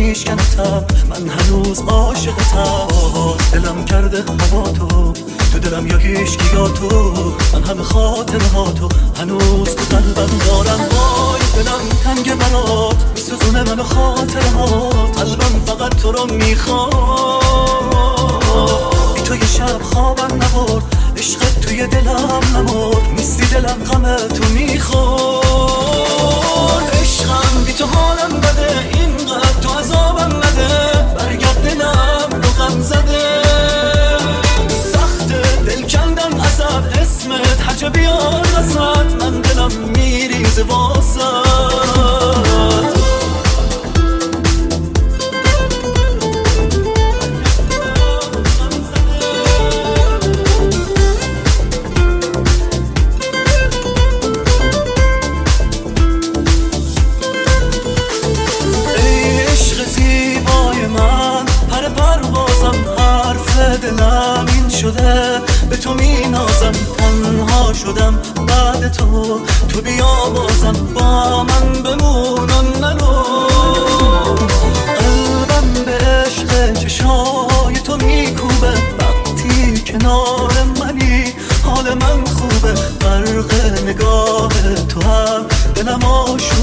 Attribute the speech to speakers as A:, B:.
A: میشکنتم، من هنوز عاشقتم. دلم کرده هوا تو دلم یا هیچکی یا تو، من همه خاطره ها تو هنوز تو قلبم دارم. وای دلم تنگ برات میسوزونه منو خاطره ها، قلبم فقط تو رو میخواد. بی تو یه شب خوابم نبرد، عشقت توی دلم نمرد، میستی دلم غم تو میخورد. عشقم بی تو حالم بده، اینقدر تو عذابم نده، برگرد دلم رو غم زده. سخته دل کندن ازت، اسمت هرچه بیار وسط، من دلم میریزه واسط. دلم این شده به تو می نازم، تنها شدم بعد تو بیا بازم، با من بمون و نرو. قلبم به عشق چشای تو میکوبه، وقتی کنار منی حال من خوبه. غرق نگاه تو هم دلم آشوبه،